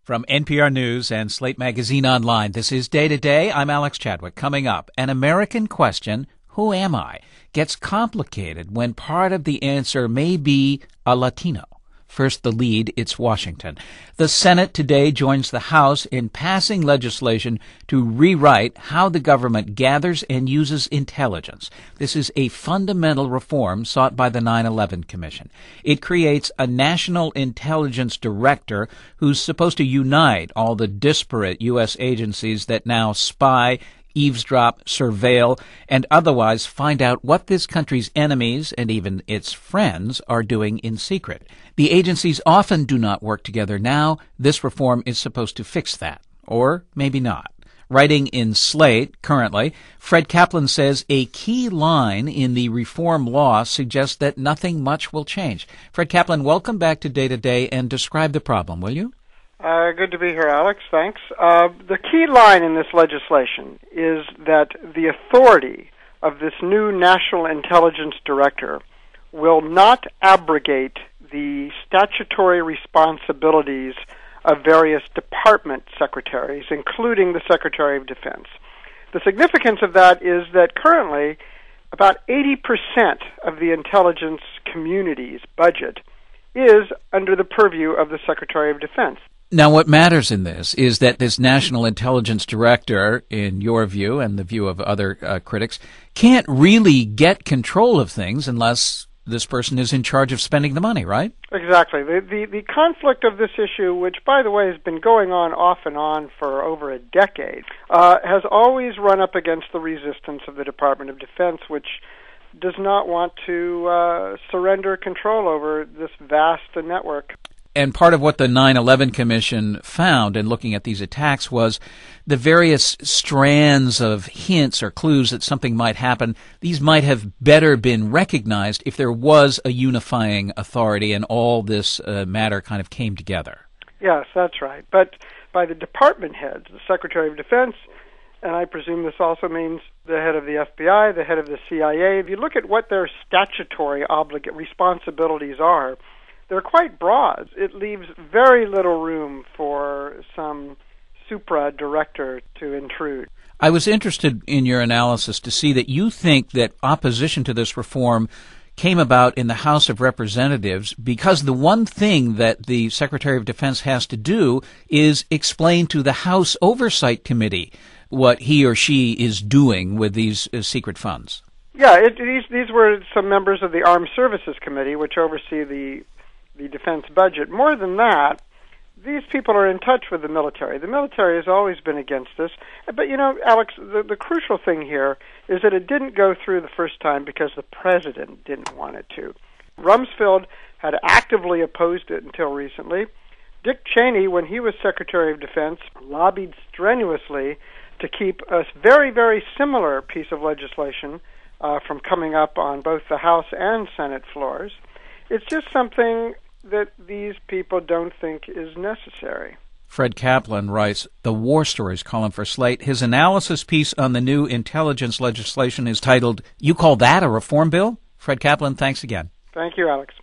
From NPR News and Slate Magazine Online, this is Day to Day. I'm Alex Chadwick. Coming up, an American question, who am I, gets complicated when part of the answer may be a Latino. First, the lead, it's Washington. The Senate today joins the House in passing legislation to rewrite how the government gathers and uses intelligence. This is a fundamental reform sought by the 9/11 Commission. It creates a national intelligence director who's supposed to unite all the disparate U.S. agencies that now spy, eavesdrop, surveil, and otherwise find out what this country's enemies and even its friends are doing in secret. The agencies often do not work together now. This reform is supposed to fix that. Or maybe not. Writing in Slate currently, Fred Kaplan says a key line in the reform law suggests that nothing much will change. Fred Kaplan, welcome back to Day to Day and describe the problem, will you? Good to be here, Alex. Thanks. The key line in this legislation is that the authority of this new National Intelligence Director will not abrogate the statutory responsibilities of various department secretaries, including the Secretary of Defense. The significance of that is that currently about 80% of the intelligence community's budget is under the purview of the Secretary of Defense. Now, what matters in this is that this National Intelligence Director, in your view and the view of other critics, can't really get control of things unless this person is in charge of spending the money, right? Exactly. The conflict of this issue, which, by the way, has been going on off and on for over a decade, has always run up against the resistance of the Department of Defense, which does not want to surrender control over this vast network. And part of what the 9/11 Commission found in looking at these attacks was the various strands of hints or clues that something might happen. These might have better been recognized if there was a unifying authority and all this matter kind of came together. Yes, that's right. But by the department heads, the Secretary of Defense, and I presume this also means the head of the FBI, the head of the CIA, if you look at what their statutory responsibilities are, they're quite broad. It leaves very little room for some supra-director to intrude. I was interested in your analysis to see that you think that opposition to this reform came about in the House of Representatives because the one thing that the Secretary of Defense has to do is explain to the House Oversight Committee what he or she is doing with these secret funds. Yeah, these were some members of the Armed Services Committee, which oversee the defense budget. More than that, these people are in touch with the military. The military has always been against this. But, you know, Alex, the crucial thing here is that it didn't go through the first time because the president didn't want it to. Rumsfeld had actively opposed it until recently. Dick Cheney, when he was Secretary of Defense, lobbied strenuously to keep a very, very similar piece of legislation from coming up on both the House and Senate floors. It's just something that these people don't think is necessary. Fred Kaplan writes the War Stories column for Slate. His analysis piece on the new intelligence legislation is titled, "You Call That a Reform Bill?" Fred Kaplan, thanks again. Thank you, Alex.